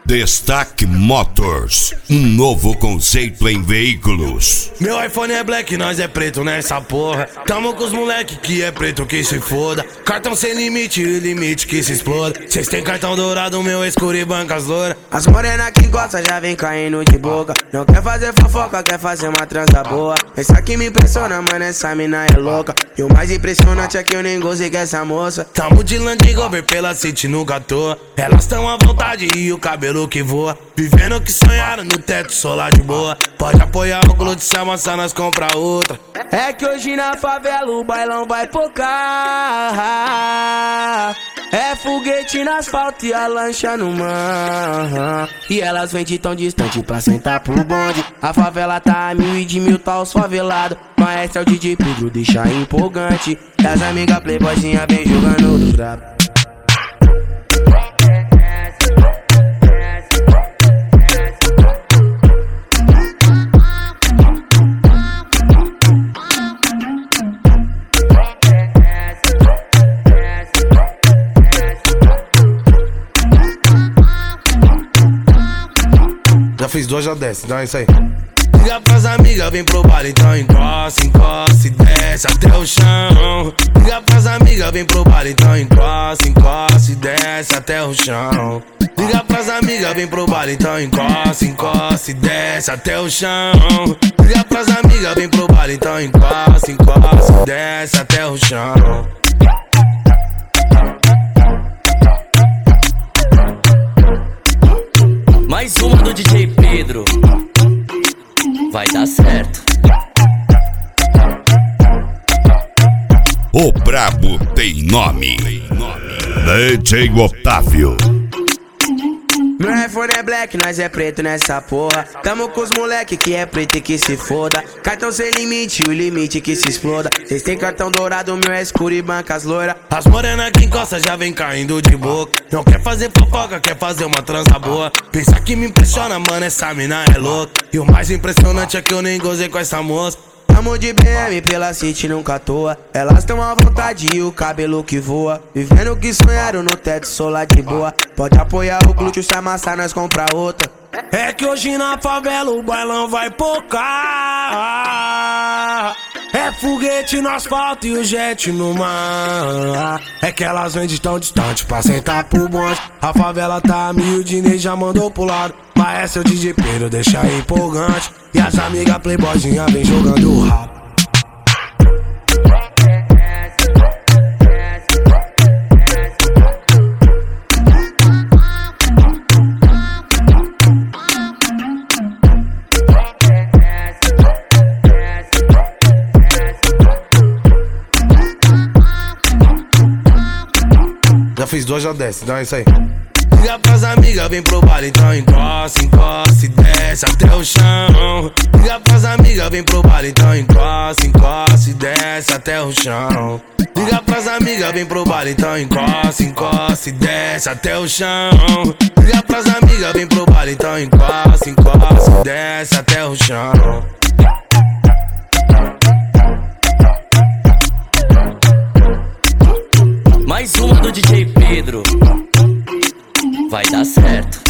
Destaque Motors, um novo conceito em veículos. Meu iPhone é black, nós é preto nessa porra. Tamo com os moleque que é preto que se foda. Cartão sem limite, limite que se exploda. Cês tem cartão dourado, meu escuro e bancas loura. As morena que gosta já vem caindo de boca. Não quer fazer fofoca, quer fazer uma transa boa. Essa aqui me impressiona, mano, essa mina é louca. E o mais impressionante é que eu nem gozei com essa moça. Tamo de Land Rover pela City, nunca à toa. Elas tão à vontade e o cabelo que voa. Vivendo o que sonharam no teto solar de boa. Pode apoiar o glúteo, se amassar nós compra outra. É que hoje na favela o bailão vai focar. É foguete no asfalto e a lancha no mar. E elas vêm de tão distante pra sentar pro bonde. A favela tá a 1000 e de 1000 tá os favelados. Maestro é o DJ Pedro, deixa empolgante. E as amigas playboyzinha vem jogando do brabo. Já fiz duas, já desce, então é isso aí. Liga pras amigas, vem pro baile, então encosta, encosta e desce até o chão. Liga pras amigas, vem pro baile, então encosta, encosta e desce até o chão. Liga pras amigas, vem pro baile, então encosta, encosta e desce até o chão. Liga pras amigas, vem pro baile, então encosta, encosta e desce até o chão. Mais uma do DJ Pedro. Vai dar certo. O brabo tem nome. DJ Otávio. Meu iPhone é black, nós é preto nessa porra. Tamo com os moleque que é preto e que se foda. Cartão sem limite, o limite que se exploda. Cês tem cartão dourado, meu é escuro e bancas loira. As morena que encosta já vem caindo de boca. Não quer fazer fofoca, quer fazer uma transa boa. Pensa que me impressiona, mano, essa mina é louca. E o mais impressionante é que eu nem gozei com essa moça. Tamo de BM pela City, nunca à toa. Elas tão à vontade e o cabelo que voa. Vivendo o que sonharam no teto solar de boa. Pode apoiar o glúteo, se amassar nós compra outra. É que hoje na favela o bailão vai pocar. É foguete no asfalto e o jet no mar. É que elas vêm de tão distante pra sentar pro bonde. A favela tá a 1000, o Dinei já mandou pro lado. Maestro é o DJ Pedro, deixa empolgante. E as amigas playboyzinha vem jogando o rabo. Já fiz duas, já desce, então é isso aí. Liga pras amigas, vem pro baile, então encosta, encosta e desce até o chão. Liga pras amigas, vem pro baile, então encosta, encosta e desce até o chão. Liga pras amigas, vem pro baile, então encosta, encosta e desce até o chão. Liga pras amigas, vem pro baile, então encosta, encosta e desce até o chão. Mais uma do DJ Pedro. Vai dar certo.